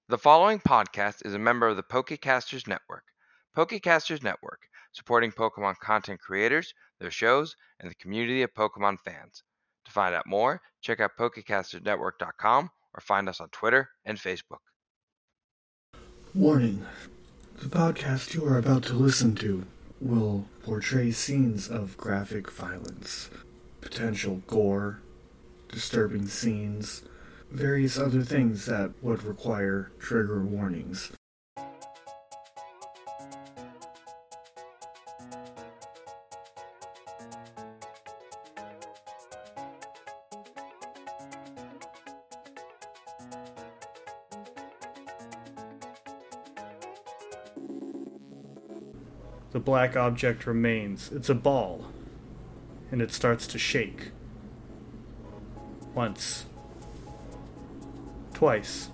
The following podcast is a member of the Pokecasters Network. Pokecasters Network, supporting Pokemon content creators, their shows, and the community of Pokemon fans. To find out more, check out PokecastersNetwork.com or find us on Twitter and Facebook. Warning. The podcast you are about to listen to will portray scenes of graphic violence, potential gore, disturbing scenes, various other things that would require trigger warnings. The black object remains. It's a ball, and it starts to shake. Once. Twice.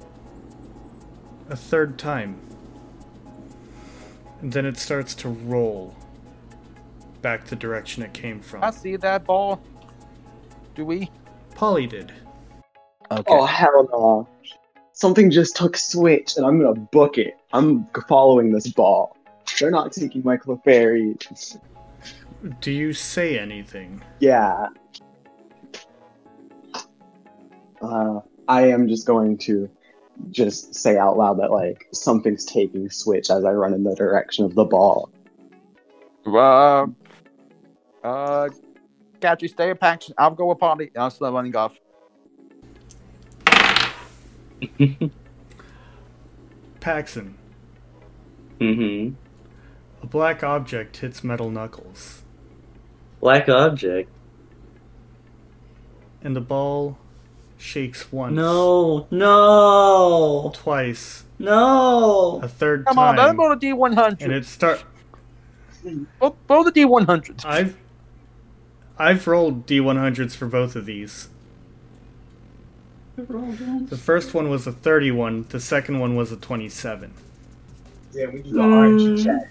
A third time. And then it starts to roll back the direction it came from. I see that ball. Do we? Polly did. Okay. Oh, hell no. Something just took Switch, and I'm gonna book it. I'm following this ball. They're not taking my Clefairy. Do you say anything? Yeah. I am just going to just say out loud that, like, something's taking Switch as I run in the direction of the ball. Catch you, stay packed. I'll go with Polly. I'll start running off. Paxson. Mm-hmm. A black object hits Metal Knuckles, Black object. and the ball shakes once. No. Twice. No. A third Come time. on, let me go to D100. And it start. Roll the D100. I've rolled D100s for both of these. The first one was a 31. The second one was a 27. Yeah, we do the orange check.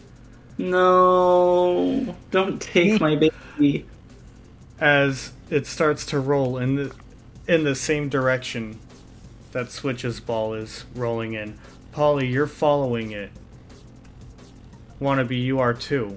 No. Don't take my baby. As it starts to roll in the same direction that Switch's ball is rolling in. Polly, you're following it. Wannabe, you are too.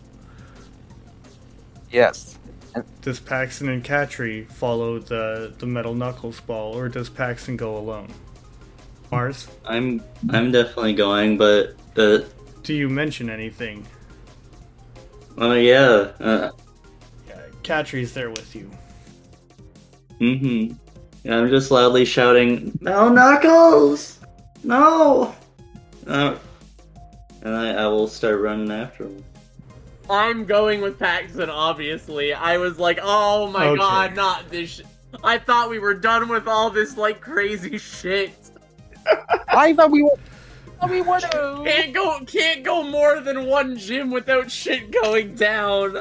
Yes. Does Paxton and Katri follow the Metal Knuckles ball, or does Paxton go alone? Mars? I'm definitely going, but Do you mention anything? yeah. Katri's there with you. Mm-hmm. Yeah, I'm just loudly shouting, "No, Knuckles! No!" And I will start running after him. I'm going with Paxton, obviously. I was like, oh my Okay. god, not this I thought we were done with all this, like, crazy shit. I thought we were. Can't go more than one gym without shit going down.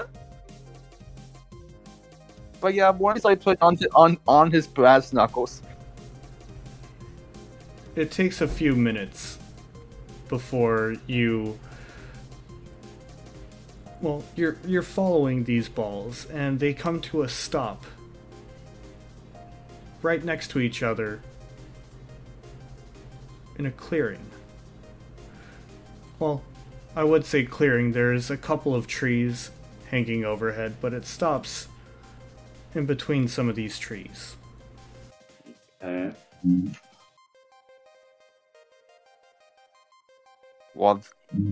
But yeah, once I put on his brass knuckles. It takes a few minutes before you... Well, you're following these balls, and they come to a stop right next to each other in a clearing. Well, I would say clearing. There's a couple of trees hanging overhead, but it stops in between some of these trees. Alright. Well,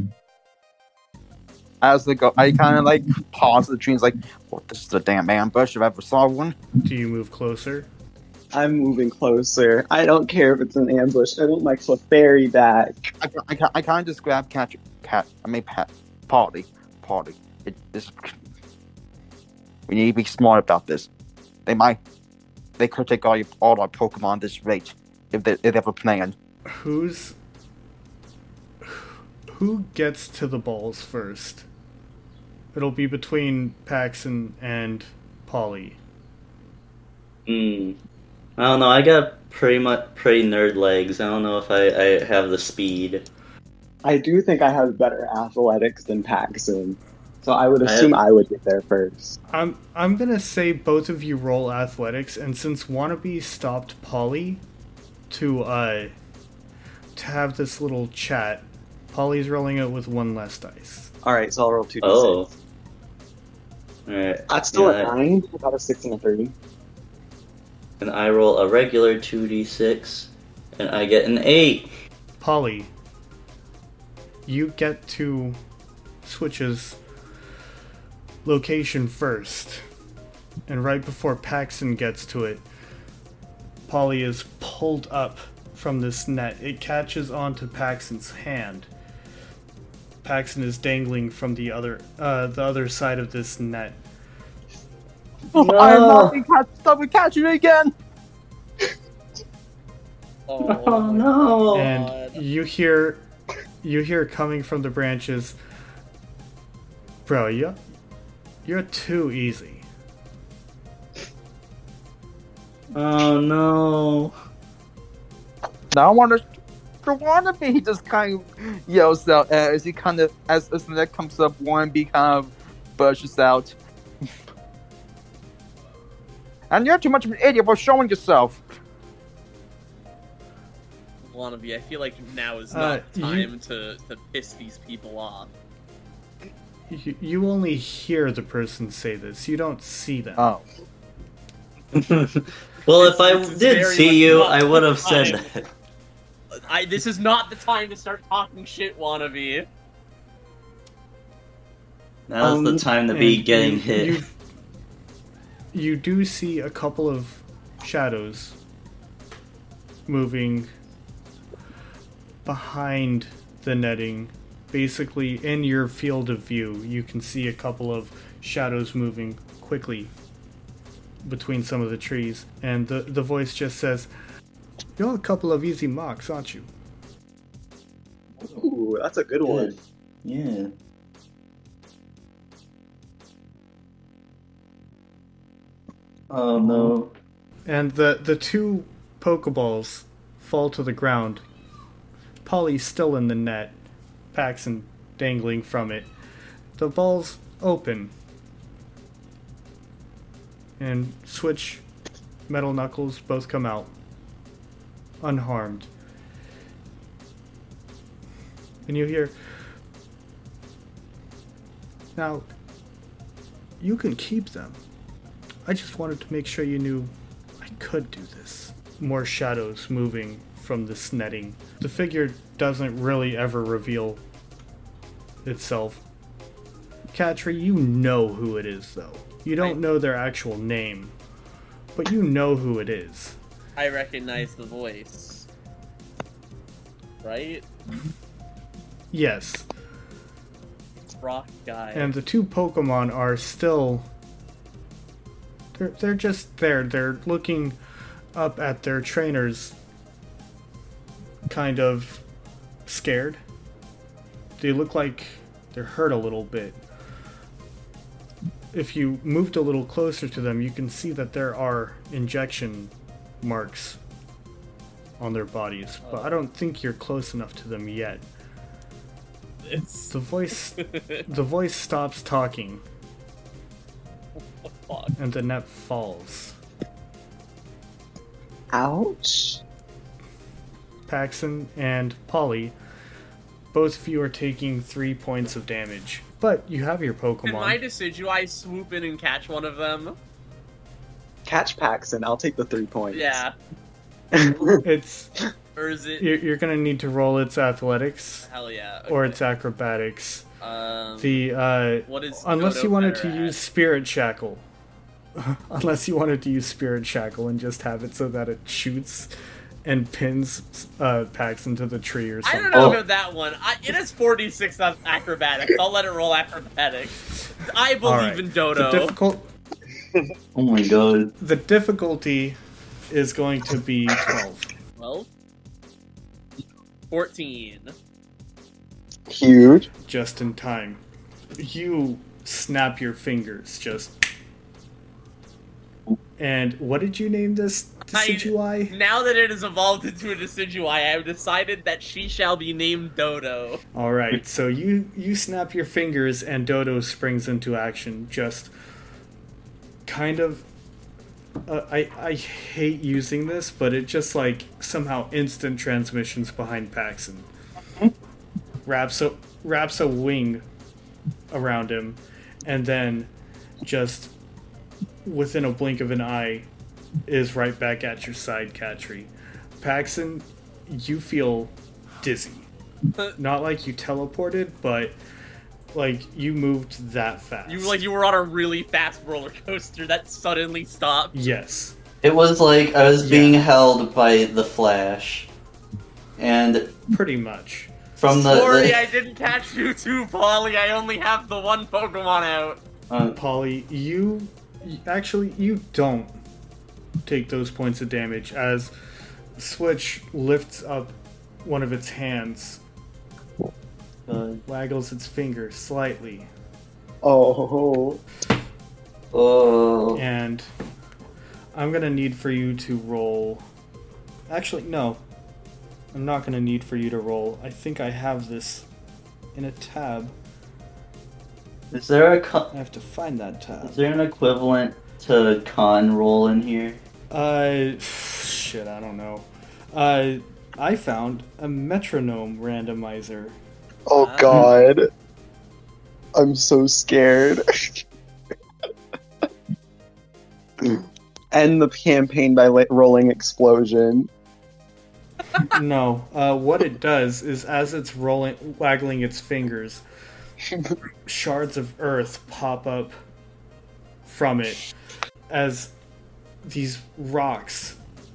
as they go, I kind of like pause the trees, like, "What? This is a damn ambush if I ever saw one." Do you move closer? I'm moving closer. I don't care if it's an ambush. I want my Clefairy back. I kind of just grab Polly. We need to be smart about this. They could take all our Pokemon this rate if they have a plan. Who gets to the balls first? It'll be between Paxton and Polly. I don't know, I got pretty nerd legs. I don't know if I have the speed. I do think I have better athletics than Paxton, so I would assume I would get there first. I'm gonna say both of you roll athletics, and since Wannabe stopped Polly to to have this little chat, Polly's rolling it with one less dice. Alright, so I'll roll 2d6. Oh. Alright. That's still yeah, a 9, about a 6 and a 3. And I roll a regular 2d6, and I get an 8. Polly, you get to Switch's location first. And right before Paxton gets to it, Polly is pulled up from this net. It catches onto Paxton's hand. Paxton is dangling from the other side of this net. I'm not being catching it again. Oh no! And you hear coming from the branches, bro, you're too easy. Oh no! Now I wonder, Wannabe, he just kind of yells out as he kind of, as the net comes up, Wannabe kind of bursts out. And you're too much of an idiot for showing yourself. Wannabe, I feel like now is not you- time to piss these people off. You only hear the person say this. You don't see them. Oh. Well, if I It's did very see much you, not I would have the said time. that. This is not the time to start talking shit, Wannabe. Now's the time to be and getting you- hit. You do see a couple of shadows moving behind the netting. Basically, in your field of view, you can see a couple of shadows moving quickly between some of the trees. And the voice just says, "You're a couple of easy marks, aren't you?" Ooh, that's a good one. Yeah. Oh no. And the two Pokeballs fall to the ground. Polly's still in the net, Paxton dangling from it. The balls open. And Switch, Metal Knuckles both come out. Unharmed. And you hear, "Now, you can keep them. I just wanted to make sure you knew I could do this." More shadows moving from this netting. The figure doesn't really ever reveal itself. Katri, you know who it is, though. You don't know their actual name, but you know who it is. I recognize the voice. Right? Yes, It's Rock Guy. and the two Pokemon are still... They're just there. They're looking up at their trainers, kind of scared. They look like they're hurt a little bit. If you moved a little closer to them, you can see that there are injection marks on their bodies, but I don't think you're close enough to them yet. It's... The voice stops talking, Fuck. and the net falls. Ouch. Paxton and Polly, both of you are taking 3 points of damage. But you have your Can my Pokemon. Decidueye swoop in and catch one of them? Catch Paxton, I'll take the 3 points. Yeah. It's Or is it... you're gonna need to roll its athletics Hell yeah. or okay. its acrobatics. The... What is... Unless Dodo you wanted better to at? use Spirit Shackle. Unless you wanted to use Spirit Shackle and just have it so that it shoots and pins Paxton to the tree or I something. don't know about that one. It has 46 on acrobatics. I'll let it roll acrobatics. I believe Alright. in Dodo. Oh my god. The difficulty is going to be 12. 12? 14. Huge. Just in time. You snap your fingers, just... And what did you name this Decidueye? Now that it has evolved into a Decidueye, I have decided that she shall be named Dodo. Alright, so you snap your fingers and Dodo springs into action, just kind of I hate using this, but it just like somehow instant transmissions behind Paxton. Wraps a wing around him, and then just within a blink of an eye is right back at your side, Katri. Paxton, you feel dizzy. Not like you teleported, but like you moved that fast. You were on a really fast roller coaster that suddenly stopped. Yes. It was like I was being held by the Flash. And Pretty much. from Sorry, I didn't catch you too, Polly. I only have the one Pokemon out. Polly, you don't take those points of damage as Switch lifts up one of its hands, waggles its finger slightly, Oh. and I'm gonna need for you to roll. Actually, no. I'm not gonna need for you to roll. I think I have this in a tab. Is there I have to find that tab. is there an equivalent to con roll in here? Shit, I don't know. I found a metronome randomizer. Oh god. I'm so scared. End the campaign by rolling explosion. No, what it does is as it's waggling its fingers, shards of earth pop up from it as these rocks,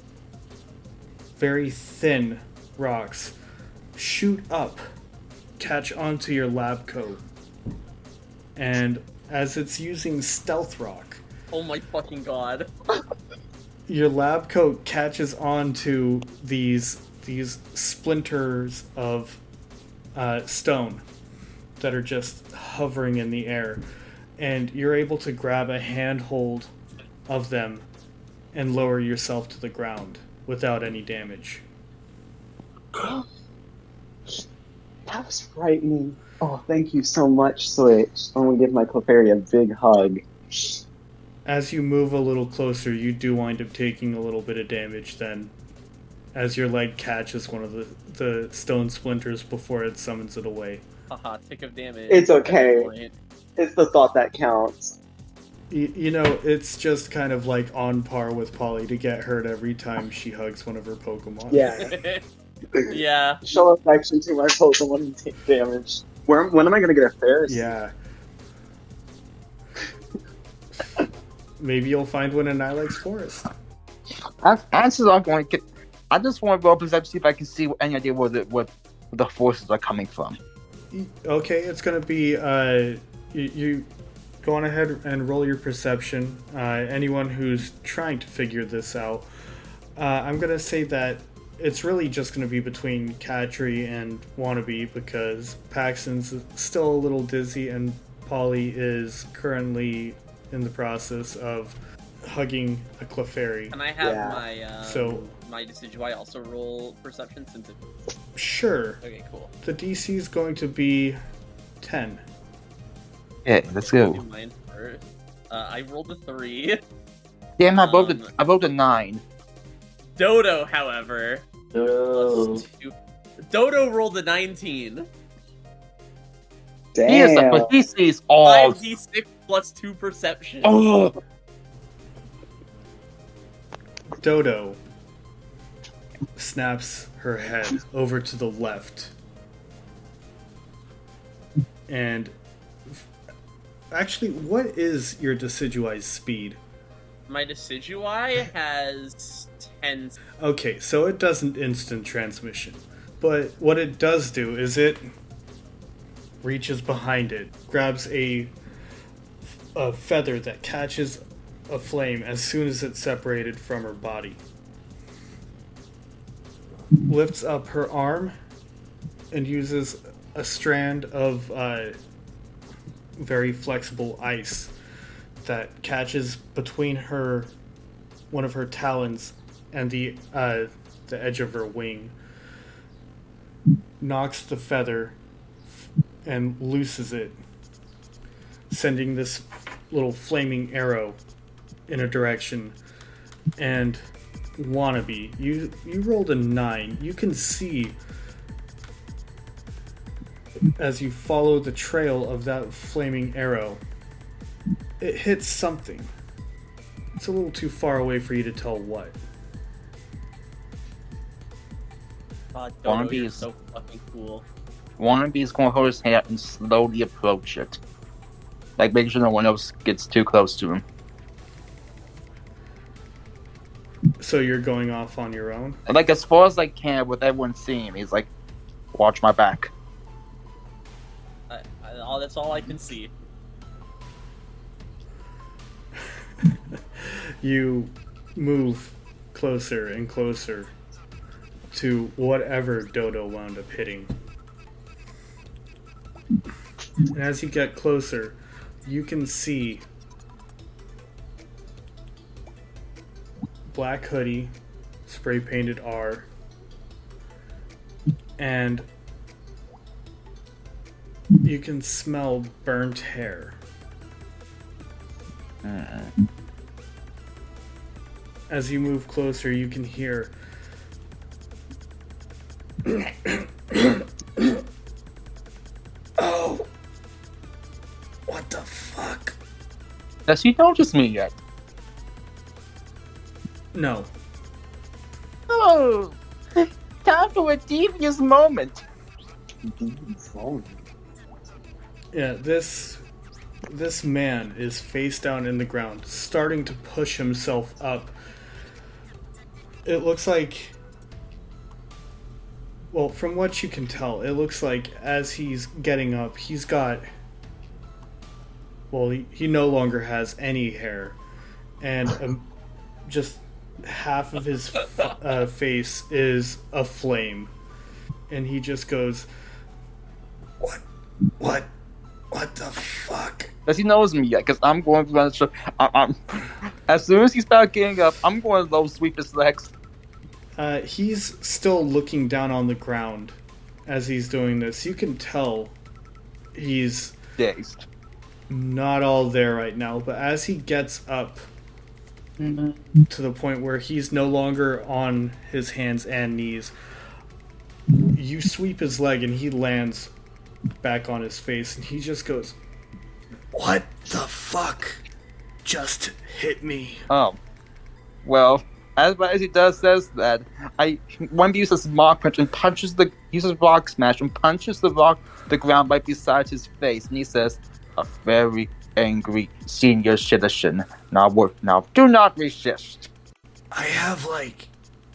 very thin rocks, shoot up, catch onto your lab coat, and as it's using stealth rock, Oh my fucking god. your lab coat catches onto these splinters of stone that are just hovering in the air, and you're able to grab a handhold of them and lower yourself to the ground without any damage. That was frightening. Oh, thank you so much, Switch. I'm gonna give my Clefairy a big hug. As you move a little closer, you do wind up taking a little bit of damage then, as your leg catches one of the stone splinters before it summons it away. Haha, tick of damage. It's okay. It's the thought that counts. You know, it's just kind of like on par with Polly to get hurt every time she hugs one of her Pokemon. Yeah. Yeah. Show affection to my Pokemon and take damage. When am I gonna get a Ferris? Yeah. Maybe you'll find one in Ilex Forest. Answers are going to get. I just want to roll perception to see if I can see any idea where the forces are coming from. Okay, it's gonna be you go on ahead and roll your perception. Anyone who's trying to figure this out, I'm gonna say that it's really just gonna be between Katri and Wannabe because Paxton's still a little dizzy and Polly is currently in the process of hugging a Clefairy. Can I have So- my Decidueye also roll perception since it... Sure. Okay, cool. The DC is going to be 10. Yeah, let's Do go. mine first. I rolled a 3. Damn, I rolled a 9. Dodo, however, Oh. plus 2. Dodo rolled a 19. Damn. But he sees all. 5d6 plus 2 perception. Oh, Dodo snaps her head over to the left. And actually, what is your Decidueye's speed? My Decidueye has 10. Okay, so it doesn't instant transmission. But what it does do is it reaches behind it, grabs a feather that catches a flame as soon as it's separated from her body. Lifts up her arm and uses a strand of very flexible ice that catches between one of her talons and the edge of her wing. Knocks the feather and looses it, sending this little flaming arrow in a direction And Wannabe, you rolled a 9. You can see as you follow the trail of that flaming arrow, it hits something. It's a little too far away for you to tell what. Dodo, Wannabe you're is- so fucking cool. Wannabe is going to hold his hand and slowly approach it. Like, making sure no one else gets too close to him. So you're going off on your own? And, like, as far as I can, with everyone seeing me, he's like, watch my back. That's all I can see. You move closer and closer to whatever Dodo wound up hitting. And as you get closer, you can see black hoodie, spray painted R, and you can smell burnt hair. As you move closer, you can hear oh, what the fuck? Has he noticed me yet? No. Oh, time for a devious moment. Yeah, this man is face down in the ground, starting to push himself up. It looks like, well, from what you can tell, it looks like as he's getting up, he's got, well, he no longer has any hair, and just half of his face is aflame, and he just goes, what the fuck? Does he notice me yet? Because I'm going to run the show. As soon as he starts getting up, I'm going to low sweep his legs. He's still looking down on the ground as he's doing this. You can tell he's Dazed. not all there right now, but as he gets up to the point where he's no longer on his hands and knees, you sweep his leg and he lands back on his face, and he just goes, "What the fuck just hit me?" Oh. Well, as he says that, one uses Rock Punch and uses Rock Smash and punches the ground right beside his face, and he says, "A very angry senior citizen. Now do not resist." I have like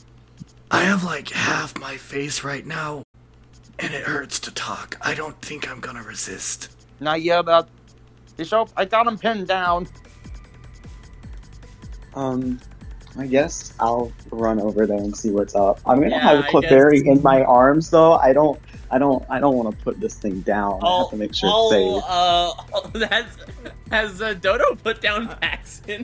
half my face right now, and it hurts to talk. I don't think I'm gonna resist. Now yell out, "Bishop, I got him pinned down." I guess I'll run over there and see what's up. I'm gonna Yeah, have I Clefairy guess. in my arms though. I don't want to put this thing down. I have to make sure it's safe. Has Dodo put down Paxton?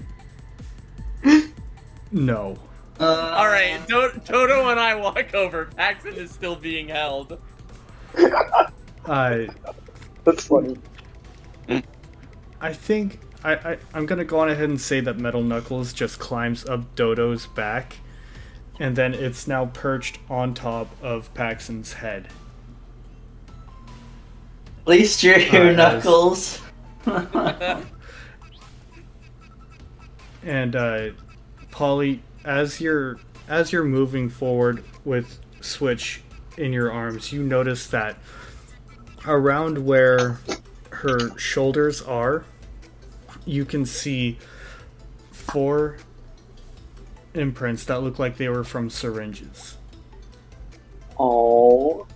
No. All right, Dodo and I walk over. Paxton is still being held. That's funny. I think I'm gonna go on ahead and say that Metal Knuckles just climbs up Dodo's back, and then it's now perched on top of Paxton's head. At least you're here, Knuckles. And Polly, as you're moving forward with Switch in your arms, you notice that around where her shoulders are, you can see 4 imprints that look like they were from syringes. Oh.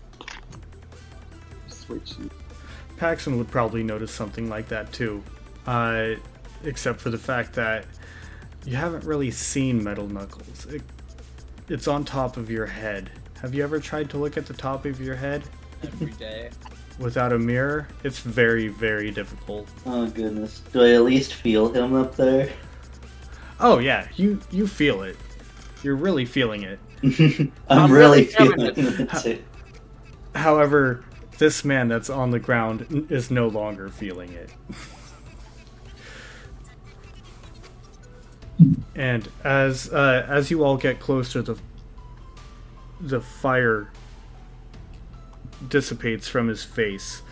Switchy. Paxton would probably notice something like that too, except for the fact that you haven't really seen Metal Knuckles. It's on top of your head. Have you ever tried to look at the top of your head Every day. without a mirror? It's very, very difficult. Oh goodness. Do I at least feel him up there? Oh yeah, you feel it. You're really feeling it. I'm really feeling feeling it too. However, this man that's on the ground is no longer feeling it. And as you all get closer, the fire dissipates from his face.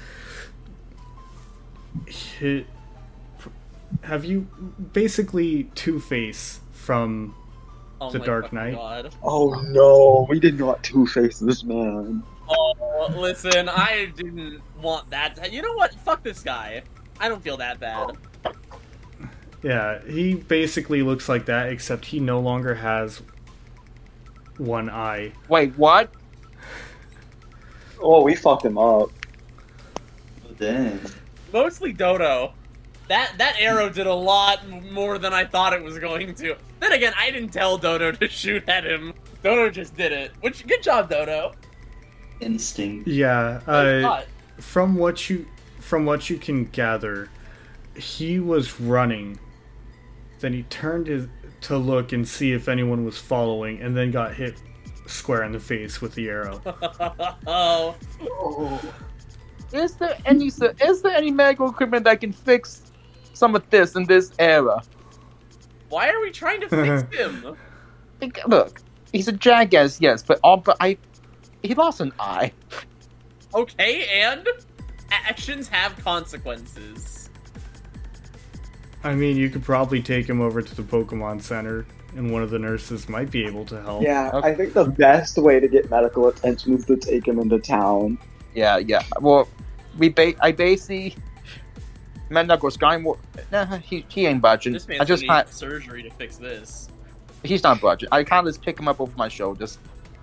Have you basically Two-Face from Oh The my Dark fucking Knight? God. Oh no, we did not Two-Face this man. Oh, listen, I didn't want that. You know what? Fuck this guy. I don't feel that bad. Yeah, he basically looks like that, except he no longer has one eye. Wait, what? Oh, we fucked him up. Dang. Mostly Dodo. That arrow did a lot more than I thought it was going to. Then again, I didn't tell Dodo to shoot at him. Dodo just did it. Which, good job, Dodo. Instinct. Yeah, Not. from what you can gather, he was running. Then he turned to look and see if anyone was following, and then got hit square in the face with the arrow. Oh. Oh. Is there any medical equipment that can fix some of this in this era? Why are we trying to fix him? Look, he's a jackass, yes, but he lost an eye. Okay, and actions have consequences. I mean, you could probably take him over to the Pokemon Center, and one of the nurses might be able to help. Yeah, Okay. I think the best way to get medical attention is to take him into town. Yeah. Well, I basically medical Skyward. Nah, he ain't budging. This man's I just gonna can't. need surgery to fix this. He's not budging. I can't just pick him up over my shoulders.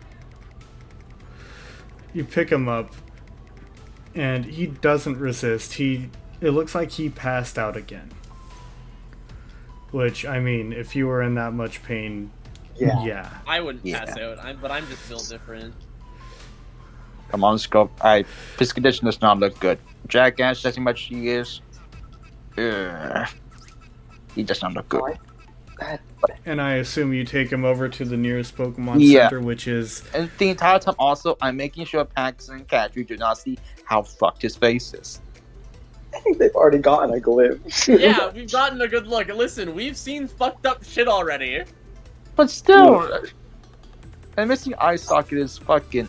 You pick him up, and he doesn't resist. It looks like he passed out again. Which, I mean, if you were in that much pain, yeah. I wouldn't Yeah. pass out, but I'm just built different. Come on, Scope. His condition does not look good. Jackass, as much he is. Ugh. He does not look good. And I assume you take him over to the nearest Pokemon Yeah. Center, which is... And the entire time, also, I'm making sure Paxton and Katri do not see how fucked his face is. I think they've already gotten a glimpse. Yeah, we've gotten a good look. Listen, we've seen fucked up shit already. But still, a missing eye socket is fucking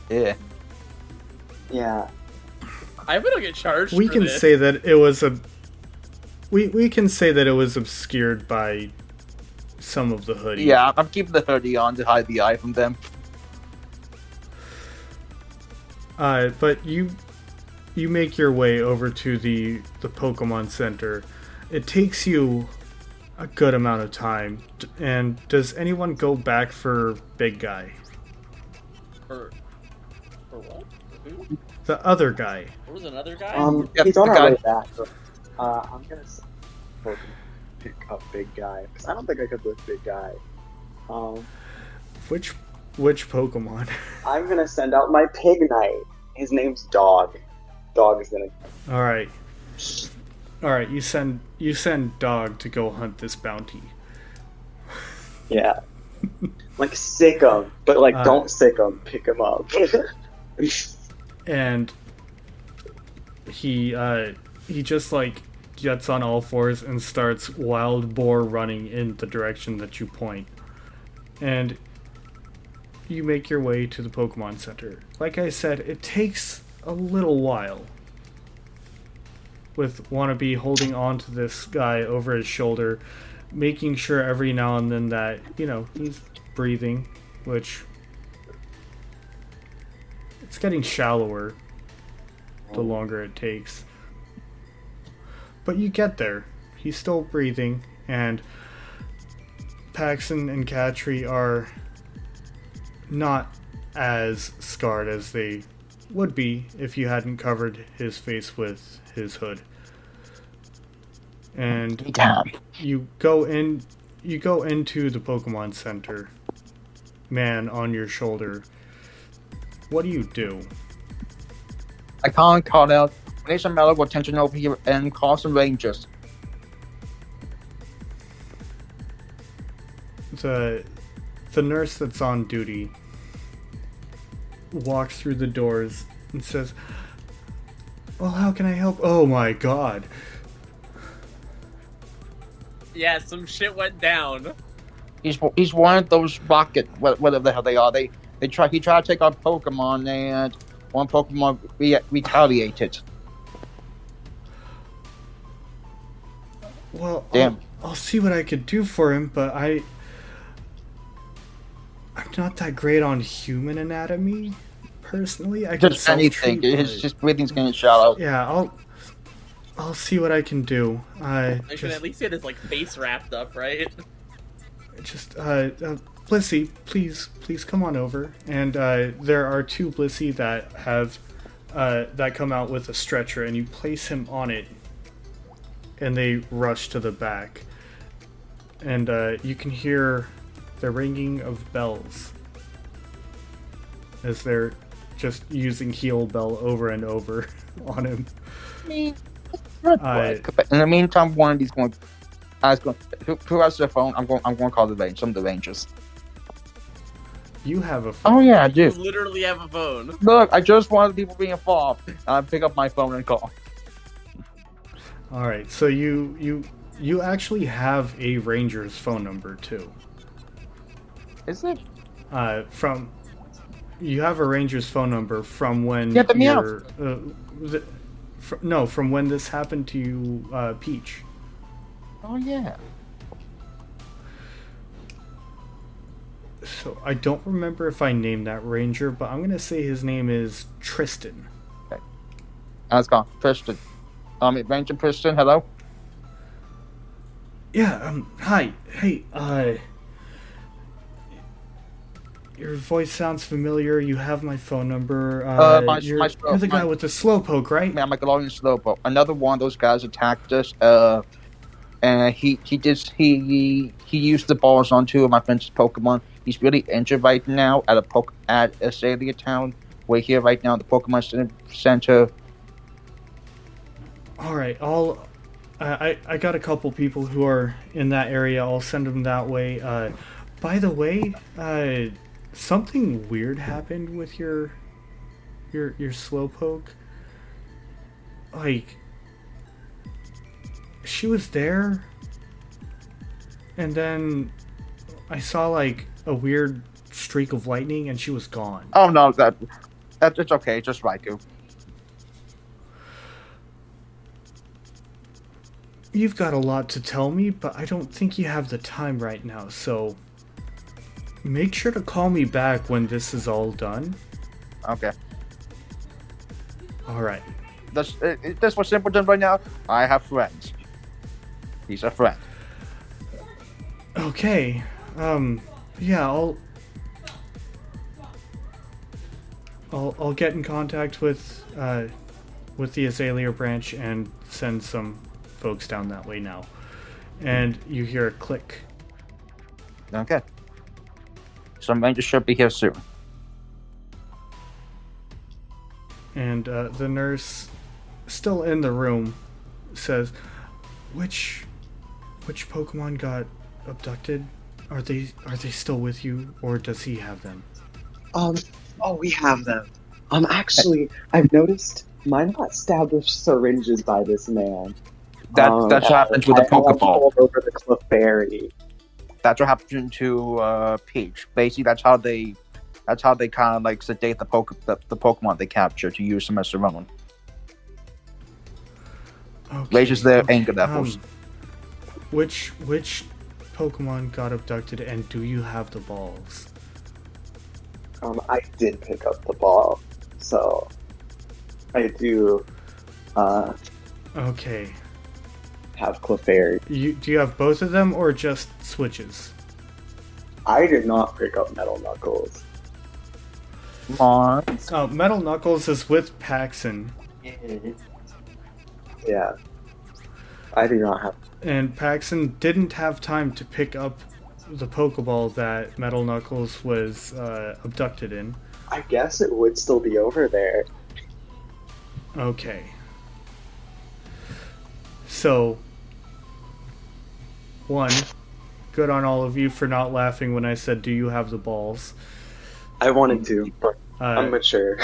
Yeah. I'm gonna get charged We for can this. say that it was we can say that it was obscured by some of the hoodie. Yeah, I'm keeping the hoodie on to hide the eye from them. But you make your way over to the Pokemon Center. It takes you a good amount of time. And does anyone go back for Big Guy? For what? For who? The other guy. There was another guy? Yep, He's on the our guy. way back. So, I'm gonna pick up Big Guy because I don't think I could lift Big Guy. Which Pokemon? I'm gonna send out my Pig Knight. His name's Dog. Dog is gonna. All right. You send Dog to go hunt this bounty. Yeah. Like sick him, but like don't sick him. Pick him up. And he just like gets on all fours and starts wild boar running in the direction that you point. And you make your way to the Pokemon Center. Like I said, it takes a little while. With Wannabe holding on to this guy over his shoulder, making sure every now and then that, he's breathing, which it's getting shallower the longer it takes. But you get there. He's still breathing, and Paxton and Katri are not as scarred as they would be if you hadn't covered his face with his hood. And Damn. you go into the Pokemon Center, man on your shoulder. What do you do? I can't call out. We need some medical attention over here and call some rangers. The nurse that's on duty walks through the doors and says, "Well, how can I help?" Oh my god. Yeah, some shit went down. He's one of those rocket, whatever the hell they are. He tried to take our Pokemon, and one Pokemon retaliated. Well, Damn. I'll see what I could do for him, but I'm not that great on human anatomy, personally. I can Just anything. self-treat, His but- just breathing's getting shallow. Yeah, I'll see what I can do. I should Just, at least get his like face wrapped up, right? Blissey, please come on over. And there are two Blissey that have that come out with a stretcher, and you place him on it, and they rush to the back, and you can hear the ringing of bells as they're just using Heal Bell over and over on him. In the meantime, one of these who has their phone? I'm going to call some of the Rangers. You have a phone. Oh yeah, I You do. literally have a phone. Look, I just wanted people being involved. I pick up my phone and call. All right, so you actually have a Ranger's phone number too. Is it? You have a Ranger's phone number from when Yeah, the meow. from when this happened to you, Peach. Oh yeah. So I don't remember if I named that Ranger, but I'm gonna say his name is Tristan. Let's go, Christian. Ranger Christian. Hello. Yeah. Hi. Hey. Your voice sounds familiar. You have my phone number. You're the guy with the slowpoke, right? Man, my Galarian Slowpoke. Another one of those guys attacked us. And he used the balls on two of my friend's Pokemon. He's really injured right now at Azalea Town. We're here right now at the Pokemon Center. All right. I got a couple people who are in that area. I'll send them that way. By the way, something weird happened with your Slowpoke. Like, she was there, and then I saw like a weird streak of lightning, and she was gone. Oh no, it's okay. Just Raikou. You've got a lot to tell me, but I don't think you have the time right now, so make sure to call me back when this is all done. Okay. Alright. This was Simpleton right now. I have friends. He's a friend. Okay. Yeah, I'll get in contact with the Azalea branch and send some folks down that way now. And you hear a click. Okay. Some Rangers should be here soon. And the nurse, still in the room, says, Which Pokemon got abducted? Are they still with you, or does he have them? We have them. Actually, I've noticed mine got stabbed with syringes by this man. That's what happens with the I Pokeball. all over the Clefairy. That's what happened to Peach. Basically, that's how they kind of like sedate the Pokemon they capture to use them as their own. Okay, Raises their anger levels. Which Pokemon got abducted, and do you have the balls? I did pick up the ball, so I do Okay. have Clefairy. Do you have both of them, or just switches? I did not pick up Metal Knuckles. Come on. Metal Knuckles is with Paxson, Yeah. I do not have. and Paxson didn't have time to pick up the Pokeball that Metal Knuckles was abducted in. I guess it would still be over there. Okay. So, one, good on all of you for not laughing when I said, do you have the balls? I wanted to, but I'm Uh, mature.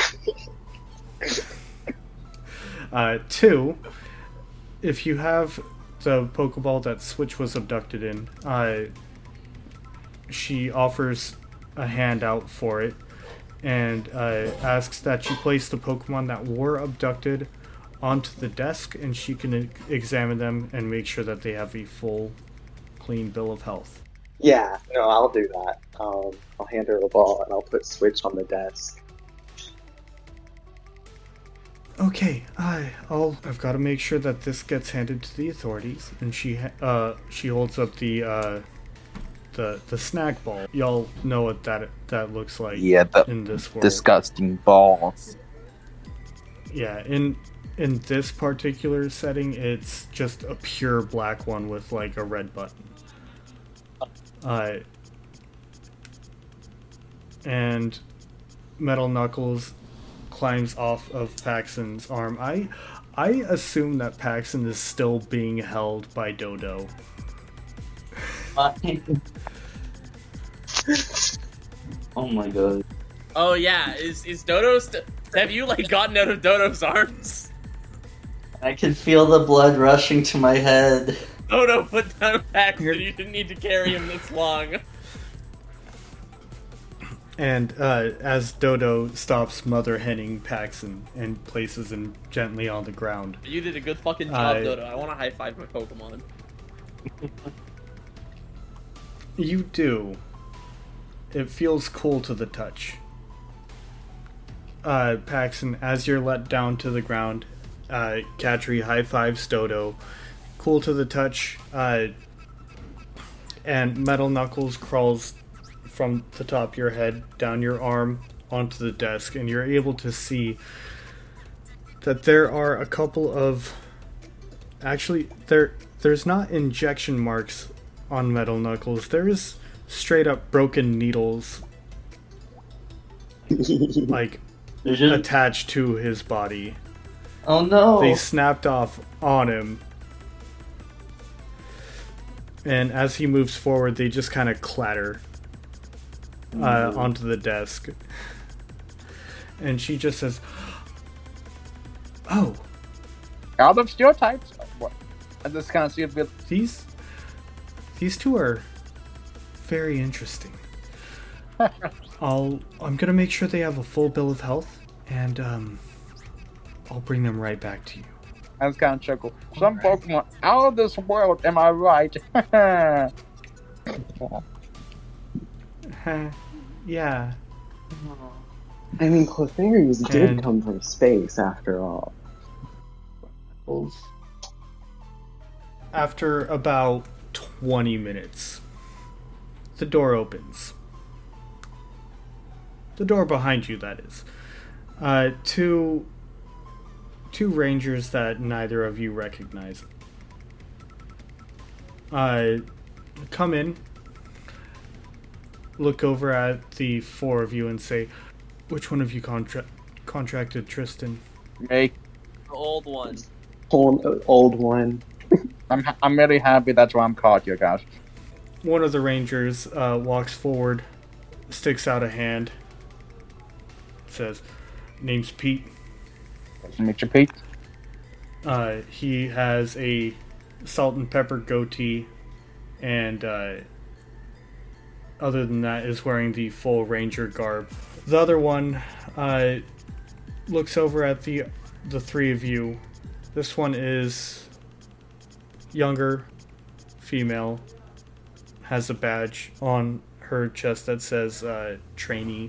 two, if you have the Pokeball that Switch was abducted in, she offers a hand out for it and asks that you place the Pokemon that were abducted onto the desk, and she can examine them and make sure that they have a full, clean bill of health. Yeah, no, I'll do that. I'll hand her the ball and I'll put Switch on the desk. Okay, I've got to make sure that this gets handed to the authorities. And she holds up the snack ball. Y'all know what that looks like. Yeah, the in this world. disgusting balls. Yeah, in this particular setting, it's just a pure black one with like a red button. And Metal Knuckles climbs off of Paxton's arm. I assume that Paxton is still being held by Dodo. Oh my god. Oh yeah, is Dodo have you like gotten out of Dodo's arms? I can feel the blood rushing to my head. Dodo, put down Paxton. You didn't need to carry him this long. And as Dodo stops mother henning Paxton and places him gently on the ground. You did a good fucking job, Dodo. I want to high five my Pokemon. You do. It feels cool to the touch. Paxton, as you're let down to the ground, Katri high fives Dodo. Cool to the touch. And Metal Knuckles crawls from the top of your head down your arm onto the desk, and you're able to see that there are a couple of... Actually, there's not injection marks on Metal Knuckles. There's straight up broken needles like attached to his body. Oh no! They snapped off on him. And as he moves forward, they just kind of clatter onto the desk. And she just says, "Oh, Out of stereotypes? What? I just kind of see a bit. these two are very interesting. I'm gonna make sure they have a full bill of health, and I'll bring them right back to you." I just kind of chuckle. Some Pokemon out of this world, am I right? Yeah. I mean, Clefairies did And- come from space after all. After about 20 minutes, the door opens. The door behind you, that is. Two rangers that neither of you recognize. Come in, look over at the four of you and say, "Which one of you contracted Tristan?" Me. The old one. Old one. I'm really happy that's why I'm caught here, guys. One of the rangers walks forward, sticks out a hand, says, "Name's Pete." Nice to meet you, Pete. He has a salt and pepper goatee, and other than that is wearing the full ranger garb. The other one looks over at the three of you. This one is younger, female, has a badge on her chest that says trainee.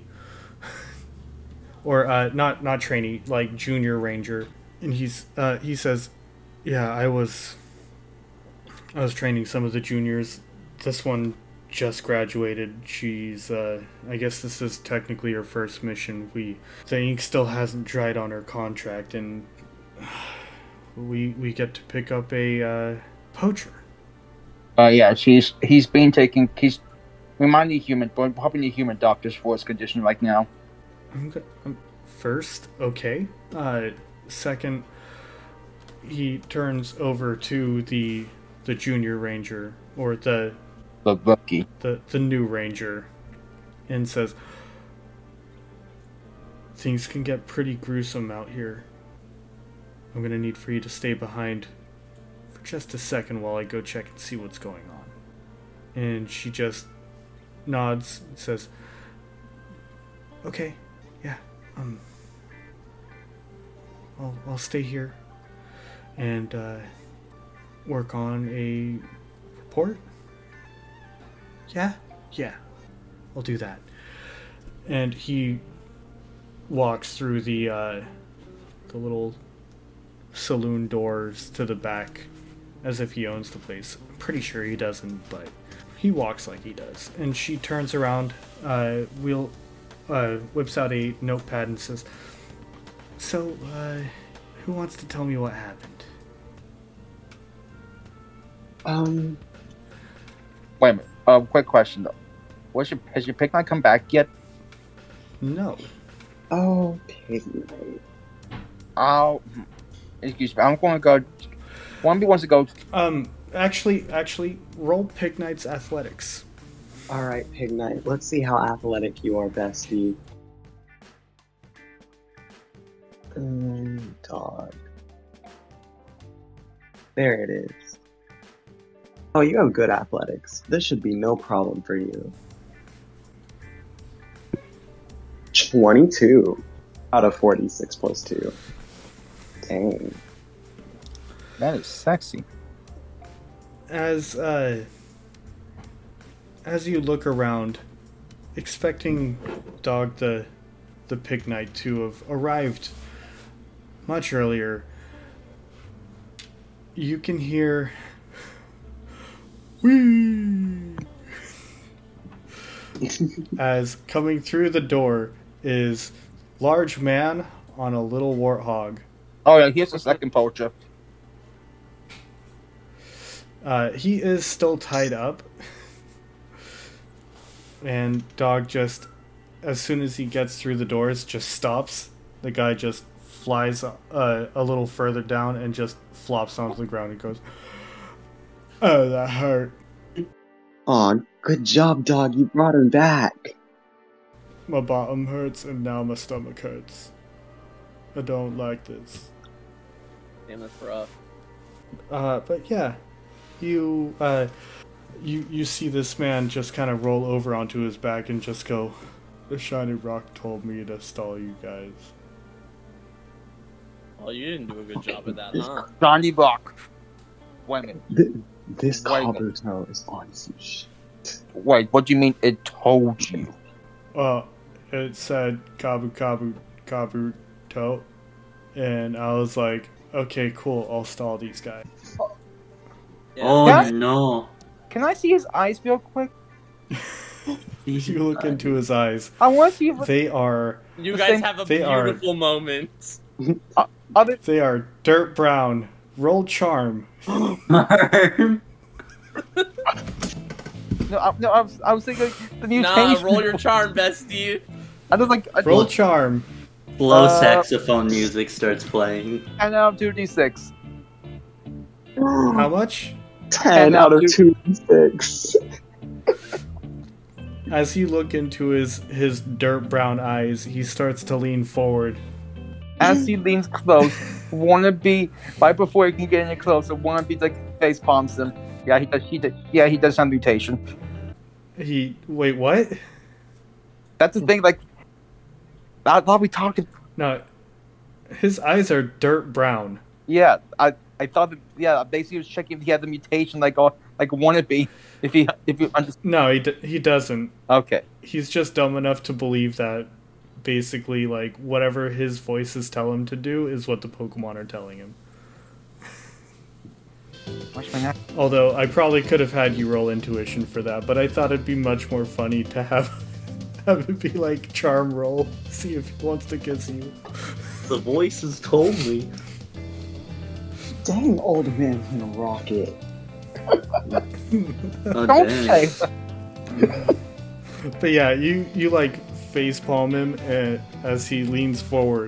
Or not trainee, like junior ranger. And he says, "Yeah, I was training some of the juniors. This one just graduated. She's I guess this is technically her first mission. The ink still hasn't dried on her contract, and we get to pick up a poacher." Yeah, he's reminding human, but helping the human doctors for his condition right now. First, okay. Second, he turns over to the junior ranger, or the rookie. The new ranger, and says, "Things can get pretty gruesome out here. I'm gonna need for you to stay behind for just a second while I go check and see what's going on." And she just nods, says, "Okay, yeah, I'll stay here and work on a report. Yeah, I'll do that." And he walks through the little saloon doors to the back as if he owns the place. I'm pretty sure he doesn't, but he walks like he does. And she turns around, whips out a notepad and says, "So, who wants to tell me what happened?" Wait a minute. Quick question though. Has your pig not come back yet? No. Oh, pig night. Oh, excuse me. I'm going to go. One of you wants to go. Actually, roll Pig Knight's athletics. All right, pig night. Let's see how athletic you are, bestie. Dog. There it is. Oh, you have good athletics. This should be no problem for you. 22 out of 46 plus 2. Dang. That is sexy. As you look around, expecting Dog the Pig Knight to have arrived much earlier, you can hear "wee" as coming through the door is large man on a little warthog. Oh yeah, here's the second poacher. He is still tied up, and Dog just, as soon as he gets through the doors, just stops. The guy just flies a little further down and just flops onto the ground and goes, "Oh, that hurt. Aw, good job, dog. You brought him back. My bottom hurts and now my stomach hurts. I don't like this." Damn, that's rough. But yeah, you see this man just kind of roll over onto his back and just go, "The shiny rock told me to stall you guys." Well, you didn't do a good job at that, huh? Johnny Rock. Wait a minute. This Wait. copper toe is on some shit. Wait, what do you mean it told you? It said Kabu Kabu Kabu toe, and I was like, okay, cool, I'll stall these guys. Yeah. Oh Yeah. no. Can I see his eyes real quick? You look into his eyes. I want to see if They are You guys have a They are- beautiful moment. other. they are dirt brown. Roll charm. No, I was thinking the mutation. Nah, roll your charm, bestie. I was like, Roll charm. Slow saxophone music starts playing. and now 2d6. How much? 10 out of 2d6. As you look into his dirt brown eyes, he starts to lean forward. As he leans close, Wannabe, right before he can get any closer, Wannabe like face palms him. Yeah, he does have mutation. Wait, what? That's the thing. Like, I'll be talking. No, his eyes are dirt brown. Yeah, I thought that. Yeah, basically was checking if he had the mutation, like Wannabe. If you understand. No, he doesn't. Okay. He's just dumb enough to believe that basically, like, whatever his voices tell him to do is what the Pokemon are telling him. Watch my neck. Although I probably could have had you roll intuition for that, but I thought it'd be much more funny to have it be like charm roll, see if he wants to kiss you. The voices told me. Dang, old man in a rocket. Oh, Don't dang. say. But yeah, you like face palm him as he leans forward,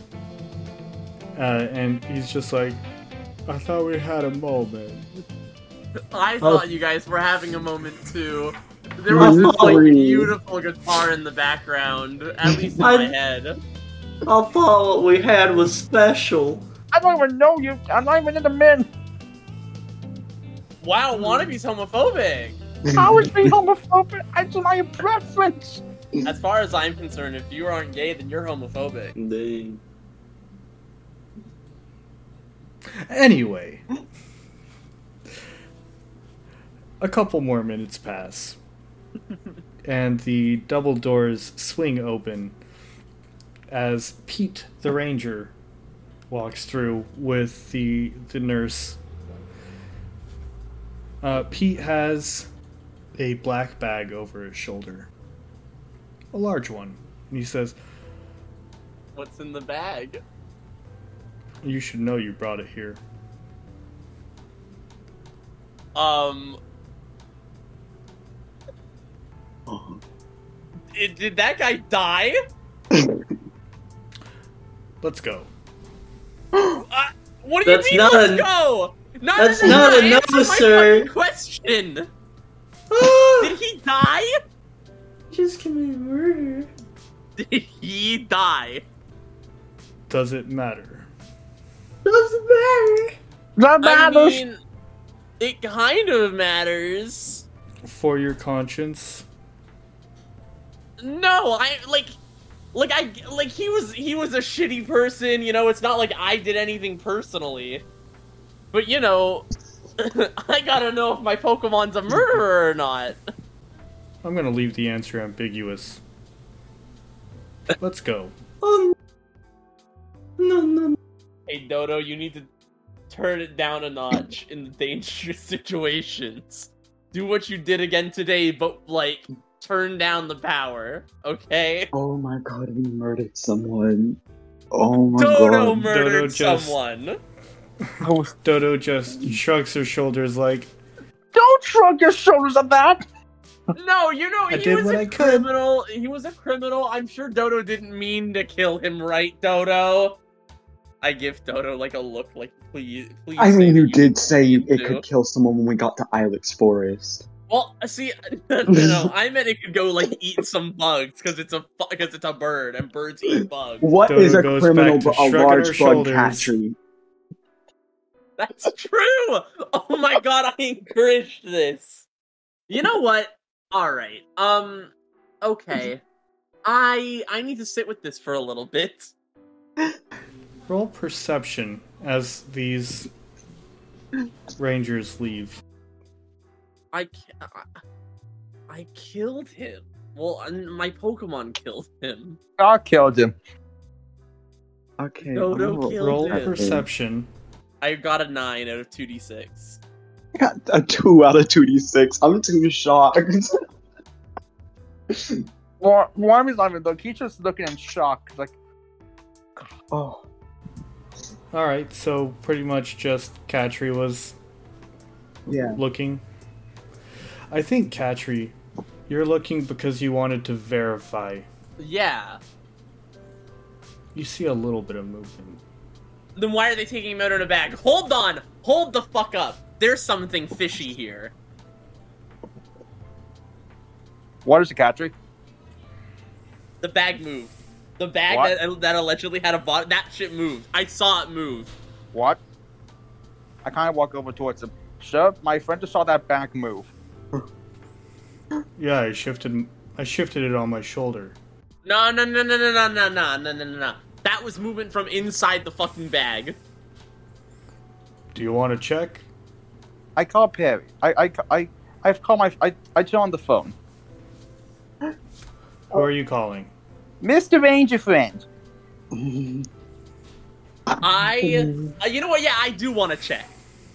and he's just like, "I thought we had a moment." I thought you guys were having a moment too. There was this like beautiful guitar in the background, at least in my head. I thought what we had was special. I don't even know you. I'm not even into men. Wow, Wannabe's homophobic. How is being homophobic? It's my preference. As far as I'm concerned, if you aren't gay, then you're homophobic. They... Anyway, a couple more minutes pass, and the double doors swing open as Pete the Ranger walks through with the nurse. Pete has a black bag over his shoulder, a large one, and he says, What's in the bag? "You should know you brought it here." Did that guy die? Let's go. What do you That's mean, not let's a- go? That's not a no, answer my sir. fucking question. Ah, Did he die? just committed murder. Did he die? Does it matter? Doesn't matter. That I matters. mean, it kind of matters. For your conscience? No, he was a shitty person, you know, it's not like I did anything personally. But you know, I gotta know if my Pokemon's a murderer or not. I'm gonna leave the answer ambiguous. Let's go. Oh, no. Hey Dodo, you need to turn it down a notch in the dangerous situations. Do what you did again today, but like turn down the power, okay? Oh my god, we murdered someone. Oh my Dodo god. murdered Dodo just- someone. Dodo just shrugs her shoulders like, Don't shrug your shoulders at that. No, you know, I he did was what a I could. criminal. He was a criminal. I'm sure Dodo didn't mean to kill him, right, Dodo? I give Dodo like a look like, please. I say mean, that you did say it do. could kill someone when we got to Ilex Forest. Well, see, no, I meant it could go like eat some bugs because it's a bird and birds eat bugs. What Dodo is a goes criminal back to but a shrugging her large bug shoulders. catchery? That's true. Oh my god, I encouraged this. You know what? All right. Okay. I need to sit with this for a little bit. roll perception as these rangers leave. I killed him. Well, my Pokemon killed him. I killed him. Okay. Dodo I'm gonna killed Roll him. perception. I got a 9 out of 2d6. I got a 2 out of 2d6. I'm too shocked. Well, one is not even though. He's just looking in shock. Like, Oh. Alright, so pretty much just Katri was Yeah. looking. I think, Katri, you're looking because you wanted to verify. Yeah. You see a little bit of movement. Then why are they taking him out in a bag? Hold on! Hold the fuck up! There's something fishy here. what is it, Katri? The bag moved. The bag What? that allegedly had a bot. That shit moved. I saw it move. What? I kind of walk over towards him. Sir, my friend just saw that bag move. Yeah, I shifted it on my shoulder. No. That was movement from inside the fucking bag. Do you want to check? I call Perry. I've called my. I turn on the phone. Who are you calling? Mr. Ranger friend. You know what? Yeah, I do want to check.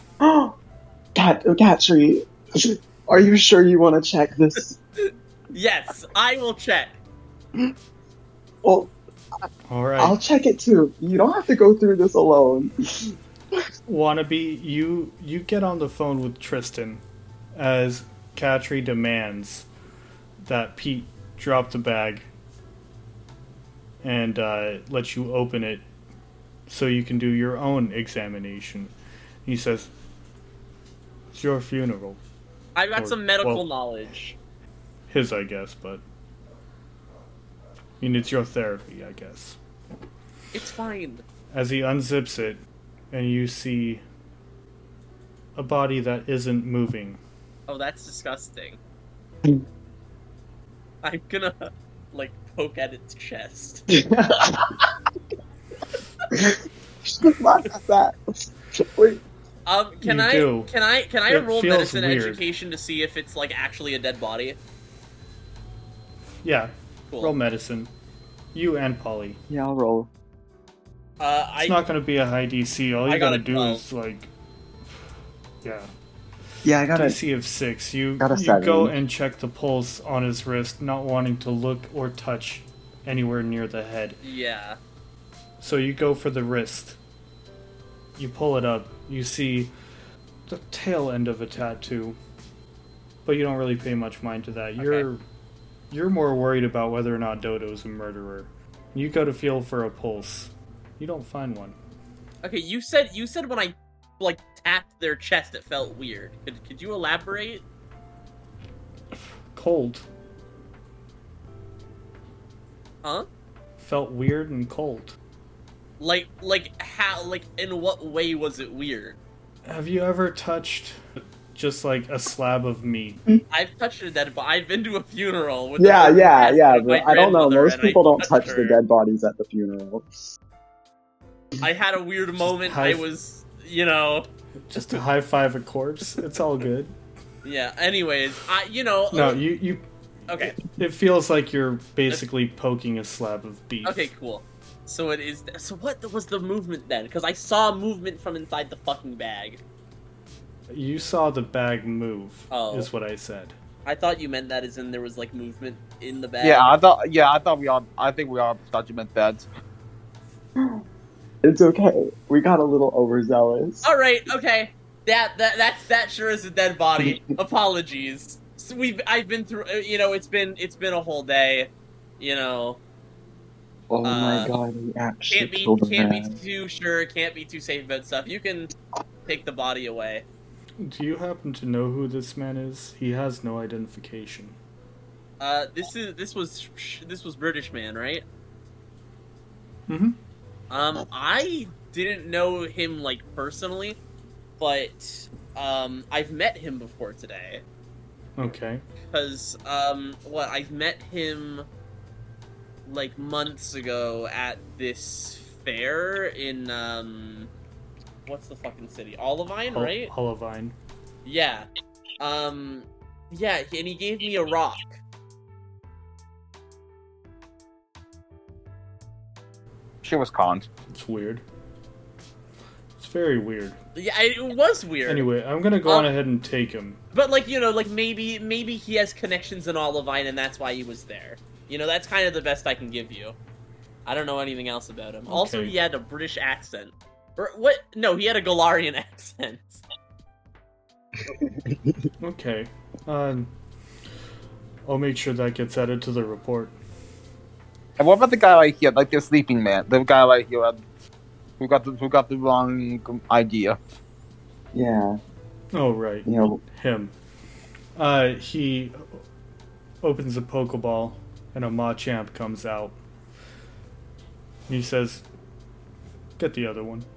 Gatry, are you sure you want to check this? Yes, I will check. Well, Alright. I'll check it too. You don't have to go through this alone. Wannabe, you get on the phone with Tristan as Katri demands that Pete drop the bag and let you open it so you can do your own examination. He says, it's your funeral. I've got Or- some medical well- knowledge. His, I guess, but... I mean, it's your therapy, I guess. It's fine. As he unzips it, and you see a body that isn't moving Oh, that's disgusting. I'm gonna, like, poke at its chest. Not that. Wait. Can You I do. It roll feels medicine weird. education to see if it's, like, actually a dead body? Yeah, Cool. roll medicine. You and Polly. Yeah, I'll roll. It's not going to be a high DC. All you I got got to a do 12. is, like... Yeah. Yeah, I got it. DC of 6. You Got a go 7. and check the pulse on his wrist, not wanting to look or touch anywhere near the head. Yeah. So you go for the wrist. You pull it up. You see the tail end of a tattoo. But you don't really pay much mind to that. You're more worried about whether or not Dodo's a murderer. You go to feel for a pulse. You don't find one. Okay, you said when I, like, tapped their chest it felt weird. Could you elaborate? Cold. Huh? Felt weird and cold. Like how, like, in what way was it weird? Have you ever touched just like a slab of meat? I've touched a dead body. I've been to a funeral with Yeah, with but my I don't know. grandmother, Most and I people don't touched touch the her. dead bodies at the funeral. I had a weird moment. high- I was, you know, Just to high five a corpse? It's all good. yeah. Anyways, No, you. Okay. It feels like you're basically poking a slab of beef. Okay, cool. So it is. So what was the movement then? Because I saw movement from inside the fucking bag. You saw the bag move. Oh. Is what I said. I thought you meant that as in there was like movement in the bag. Yeah, I thought we all. I think we all thought you meant that. It's okay. We got a little overzealous. All right. Okay. That sure is a dead body. Apologies. So I've been through. It's been a whole day. You know. Oh my god, we actually Can't killed a be man. too sure. Can't be too safe about stuff. You can take the body away. Do you happen to know who this man is? He has no identification. This was British man, right? Mm-hmm. I didn't know him like personally, but I've met him before today. Okay. Because I've met him like months ago at this fair in what's the fucking city? Olivine, right? Olivine. Yeah. Yeah, and he gave me a rock. She was conned. It's weird. It's very weird. Yeah, it was weird. Anyway, I'm gonna go on ahead and take him. But like, maybe he has connections in Olivine and that's why he was there. That's kind of the best I can give you. I don't know anything else about him. Also, Okay. he had a British accent. Or what? No, he had a Galarian accent. Okay. I'll make sure that gets added to the report. And what about the guy like here, like the sleeping man, the guy like you had, who got the wrong idea? Yeah, Oh, right. you know, Him. He opens a Pokeball, and a Machamp comes out. He says, "Get the other one."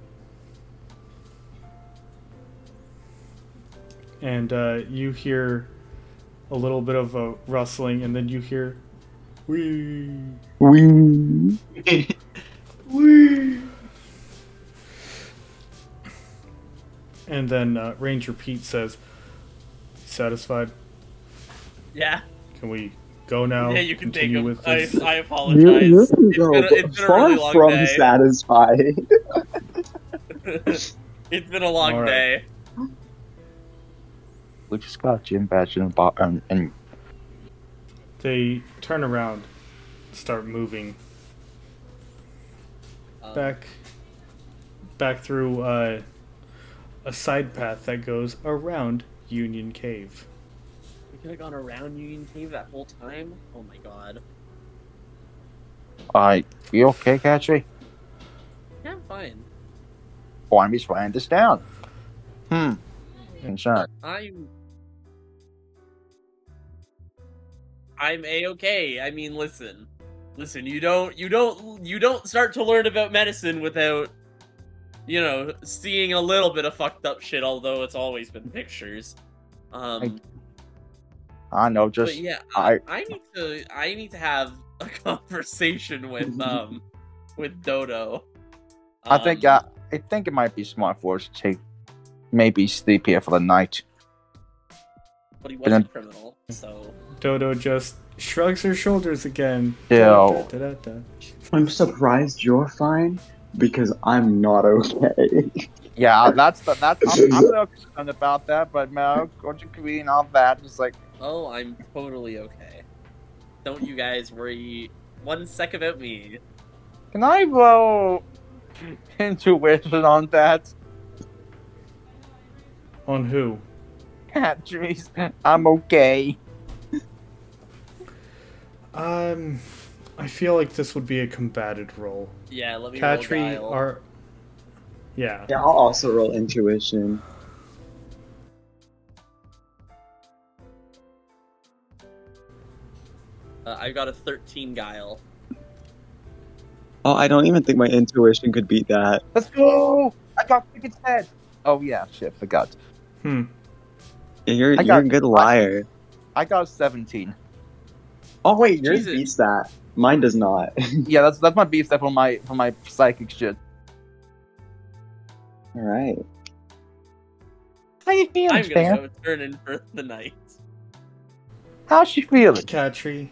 And you hear a little bit of a rustling, and then you hear, "Wee, we. wee." And then Ranger Pete says, "Satisfied? Yeah. Can we go now? Yeah, you can take Continue him. with I this?" You apologize. can go, It's but been a far really long from day. satisfied. It's been a long All right. day. We just got Jim Badge and They turn around, start moving back through a side path that goes around Union Cave. We could have gone around Union Cave that whole time? Oh my god. you okay, Catchy? Yeah, I'm fine. Oh, I'm just writing this down. Concerned. I'm A-okay. I mean, listen, you don't start to learn about medicine without, seeing a little bit of fucked up shit, although it's always been pictures. I know, But just yeah, I I need to have a conversation with Dodo. I think it might be smart for us to maybe sleep here for the night. But he was a criminal, so Dodo just shrugs her shoulders again. Ew. Da-da-da-da-da. I'm surprised you're fine because I'm not okay. Yeah, I'm a little concerned about that, but Mel, don't you agree and all that? It's like, oh, I'm totally okay. Don't you guys worry one sec about me. can I roll intuition on that? On who? Jeez, I'm okay. I feel like this would be a combated roll. Yeah, let me Katri roll guile. are. Yeah. Yeah, I'll also roll intuition. I got a 13 guile. Oh, I don't even think my intuition could beat that. Let's go! I got Cricket's head. Oh yeah, shit, forgot. Hmm. You're I got- a good liar. I got 17. Oh wait, yours Jesus. beats that. Mine does not. Yeah, that's my beef step for my psychic shit. All right. How you feeling, I'm gonna Stan? go turn in for the night. How's she feeling? Katri.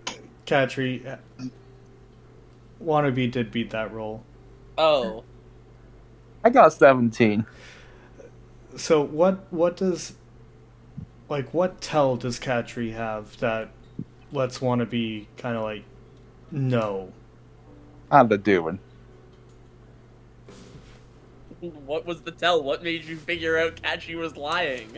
Wannabe did beat that roll. Oh, I got 17. So what does, like, what tell does Katri have that lets Wannabe kind of like know? How's it doing? what was the tell? What made you figure out Kachi was lying?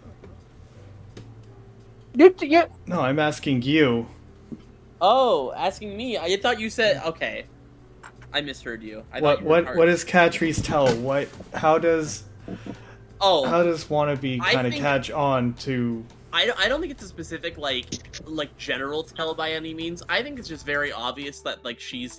You, No, I'm asking you. Oh, asking me. I thought you said okay. I misheard you. I thought you were What is Katri's tell? How does Oh, Wannabe I kind of think- catch on to? I don't think it's a specific like general tell by any means. I think it's just very obvious that like she's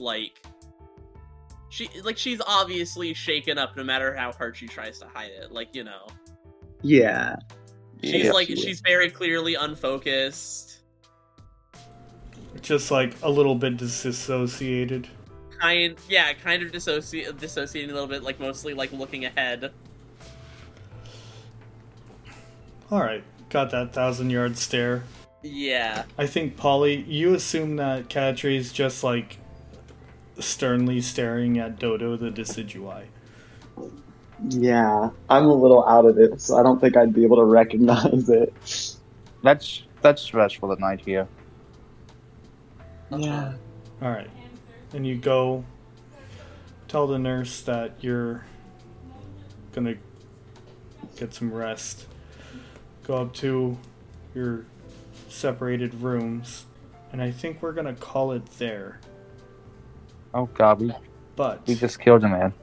obviously shaken up no matter how hard she tries to hide it. Like, you know. Yeah. She's Yeah. she's very clearly unfocused. Just like a little bit disassociated. Kind of dissociating a little bit, like mostly like looking ahead. All right, got that 1,000-yard stare. Yeah. I think Polly, you assume that Katri's just like sternly staring at Dodo the Decidueye. Yeah. I'm a little out of it, so I don't think I'd be able to recognize it. let's rest for the night here. Yeah. All right, and you go tell the nurse that you're gonna get some rest. Go up to your separated rooms, and I think we're gonna call it there. Oh god, But we just killed a man.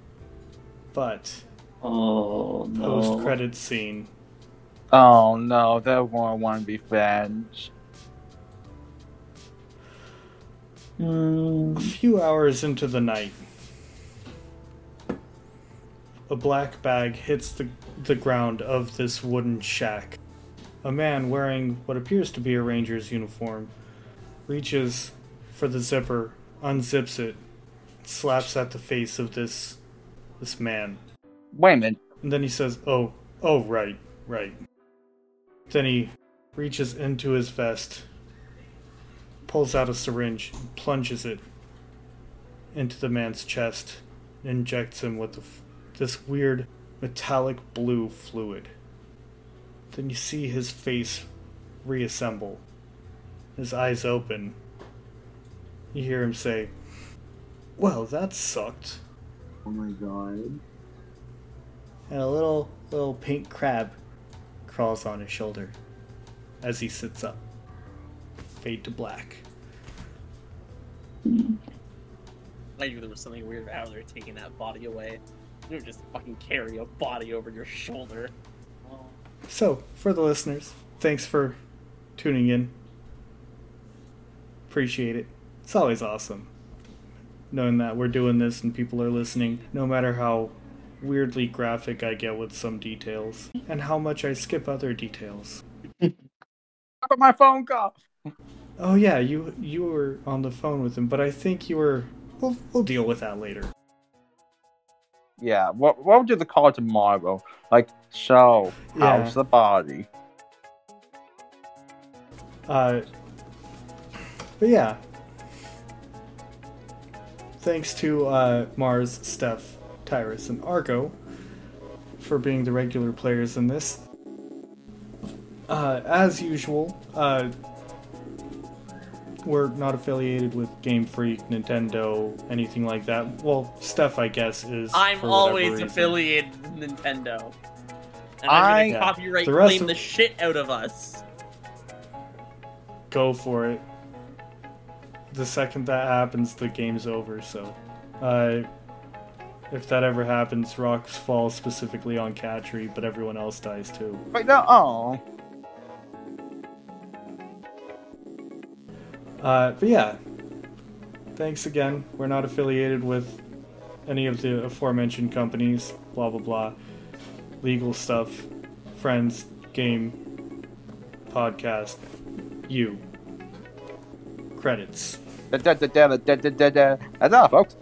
Oh no. post-credit scene. Oh no, that won't want to be fans. A few hours into the night, a black bag hits the ground of this wooden shack. A man wearing what appears to be a ranger's uniform reaches for the zipper, unzips it, slaps at the face of this man. Wait a minute. And then he says, oh, right. Then he reaches into his vest, pulls out a syringe, and plunges it into the man's chest, and injects him with this weird metallic blue fluid. Then you see his face reassemble, his eyes open. You hear him say, well, that sucked. Oh my god. And a little pink crab crawls on his shoulder as he sits up. Fade to black. I knew there was something weird about how they're taking that body away. You don't just fucking carry a body over your shoulder. So, for the listeners, thanks for tuning in. Appreciate it. It's always awesome knowing that we're doing this and people are listening, no matter how weirdly graphic I get with some details and how much I skip other details. about my phone call. Oh yeah, you were on the phone with him, but I think you were. We'll deal with that later. Yeah, we'll do the call tomorrow. Like, so, how's the body? But yeah. Thanks to Mars, Steph, Tyrus, and Argo for being the regular players in this. As usual, we're not affiliated with Game Freak, Nintendo, anything like that. Well, Steph, I guess, is. I'm for always reason. affiliated with Nintendo. And I'm gonna copyright The rest claim of- the shit out of us. Go for it. The second that happens, the game's over, so. If that ever happens, rocks fall specifically on Katri, but everyone else dies too. Wait, no, oh. But yeah. Thanks again. We're not affiliated with any of the aforementioned companies. Blah blah blah. Legal stuff. Friends. Game. Podcast. You. Credits. That's all, folks.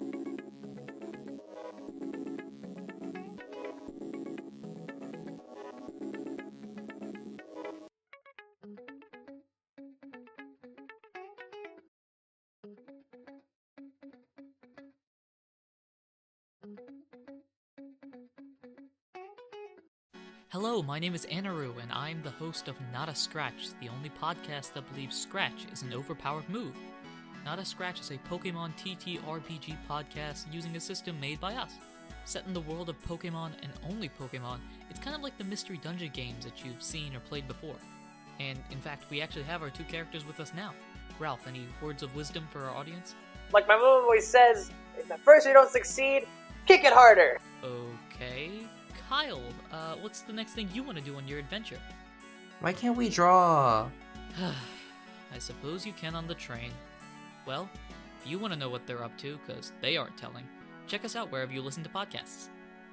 Hello, my name is Anaru, and I'm the host of Not a Scratch, the only podcast that believes Scratch is an overpowered move. Not a Scratch is a Pokemon TTRPG podcast using a system made by us. Set in the world of Pokemon and only Pokemon, it's kind of like the Mystery Dungeon games that you've seen or played before. And in fact, we actually have our two characters with us now. Ralph, any words of wisdom for our audience? Like my mom always says, if at first you don't succeed, kick it harder. Okay. Kyle, what's the next thing you want to do on your adventure? Why can't we draw? I suppose you can on the train. Well, if you want to know what they're up to, because they aren't telling, check us out wherever you listen to podcasts.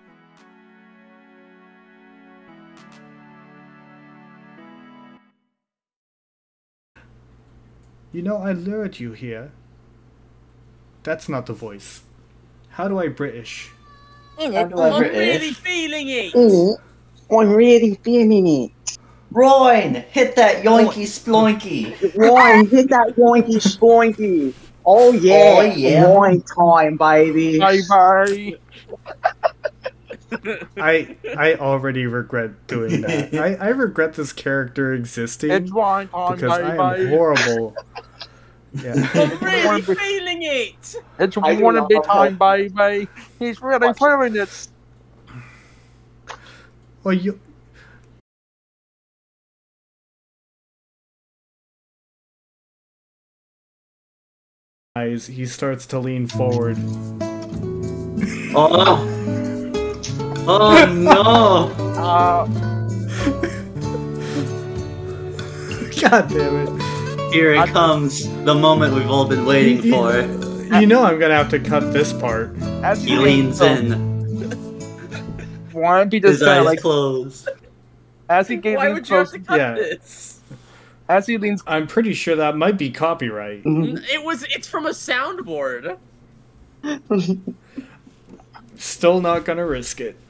You know, I lured you here. That's not the voice. How do I British? I'm I'm really feeling it! I'm really feeling it. Royne, hit that yoinky sploinky. Wine, hit that yoinky spoinky. Oh yeah, Oh, yeah. wine time, baby. Bye-bye. I already regret doing that. I regret this character existing It's wine time, because I am bye-bye. horrible. Yeah. I'm really feeling it! It's I do one not of the have time, baby. He's really feeling it. Well, you. He starts to lean forward. Oh, oh no! God damn it. Here it comes, the moment we've all been waiting for. You know I'm gonna have to cut this part. As He leans in, One, he just his kind eyes of like closed. as he gave Why in would you have close, to cut Yeah. this? as he leans. I'm pretty sure that might be copyright. It's from a soundboard. Still not gonna risk it.